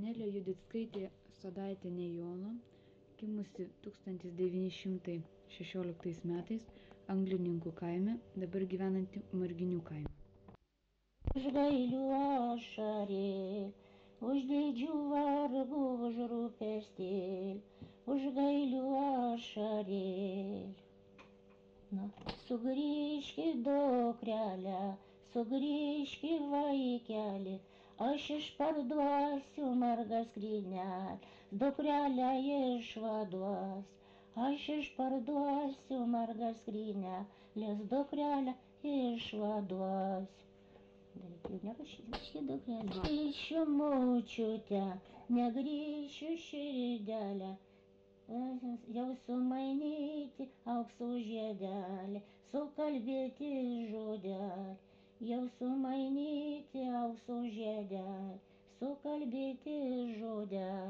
Nelė Judickaitė Sodaitienė Jono, gimusi 1916 metais Anglininkų kaime, dabar gyvenanti Marginių kaime. Už gailių ašarėl, už didžių vargų, už rūpestėl, už gailių ašarėl. Na, sugrįžki dukrelė, sugrįžki vaikeli, aš išparduosiu margą skrynelę, dukrelę išvaduos. Aš išparduosiu margą skrynelės, dukrelę išvaduos. Dar nerašysiu dukrelę. Grįšiu močiute, negrįšiu širdelę, jau sumainyti aukso žiedelį, sukalbėti žodelį, jau sumainyti aukso žiedelį, sukalbėti žodelį.